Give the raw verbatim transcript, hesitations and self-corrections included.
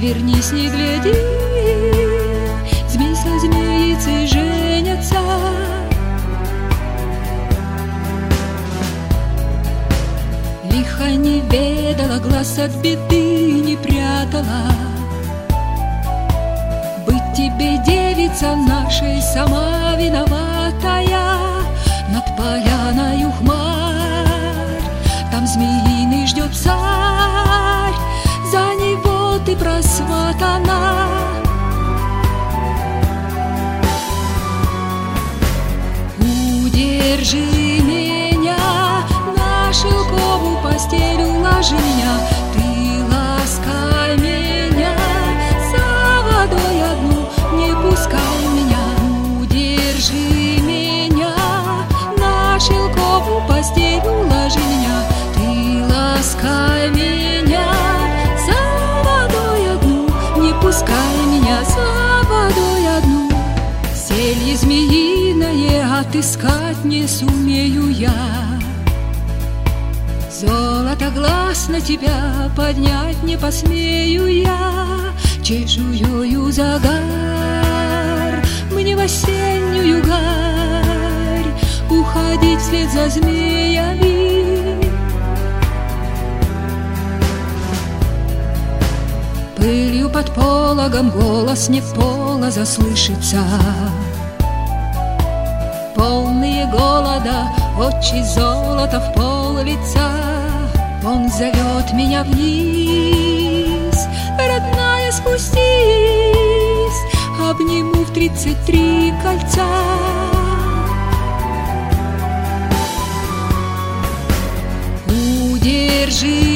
Обернись, не гляди, змей со змеицей женятся. Лихо не ведала, глаз от беды не прятала. Быть тебе, девица нашей, сама виноватая. Над поляною хмарь, там змеиный ждет царь, за него ты просватана. Удержи меня, на шелковую постель уложи меня, ты ласкай меня, за водой одну не пускай меня. Удержи меня, на шелковую постель уложи меня, ты ласкай меня, за водой одну не пускай меня, за водой одну. Зелье змеиное отыскать не сумею я, золото глаз на тебя поднять не посмею я. Чешуёю загар мне в осеннюю гарь уходить вслед за змеями. Пылью под пологом голос не пола заслышится. Полные голода очи золота в пол лица. Он зовет меня вниз, родная, спустись, обниму в тридцать три кольца. Удержи